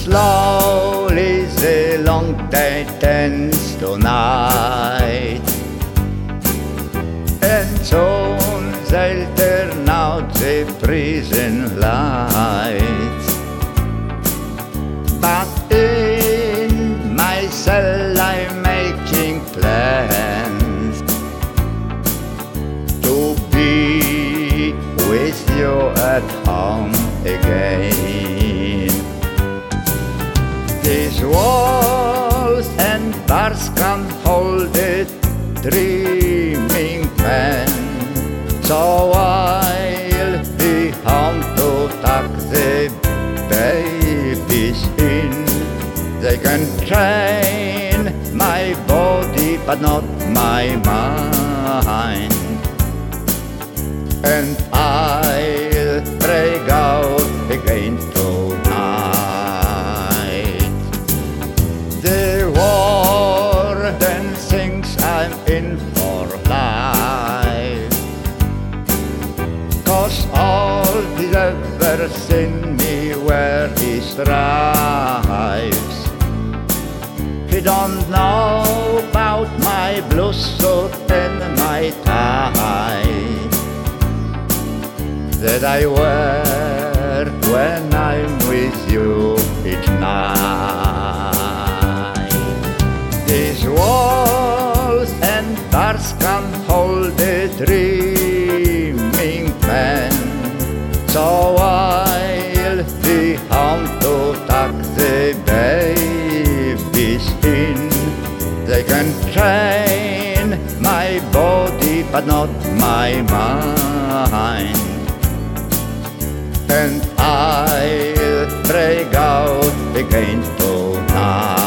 Slowly the long day tends to night, and soon they'll turn out the prison lights. But in my cell I'm making plans to be with you at home again. These walls and bars can't hold a dreaming pen, so I'll be home to tuck the babies in. They can train my body but not my mind, and I'll break out again tonight. The warden thinks I'm in for life, 'cause all he's ever seen me wear is stripes. He don't know about my blue suit and my tie that I wear when I'm with you each night. These walls and bars can't hold a dreaming man, so I'll be home to tuck the babies in. They can train my body but not my mind, and I'll break out again tonight.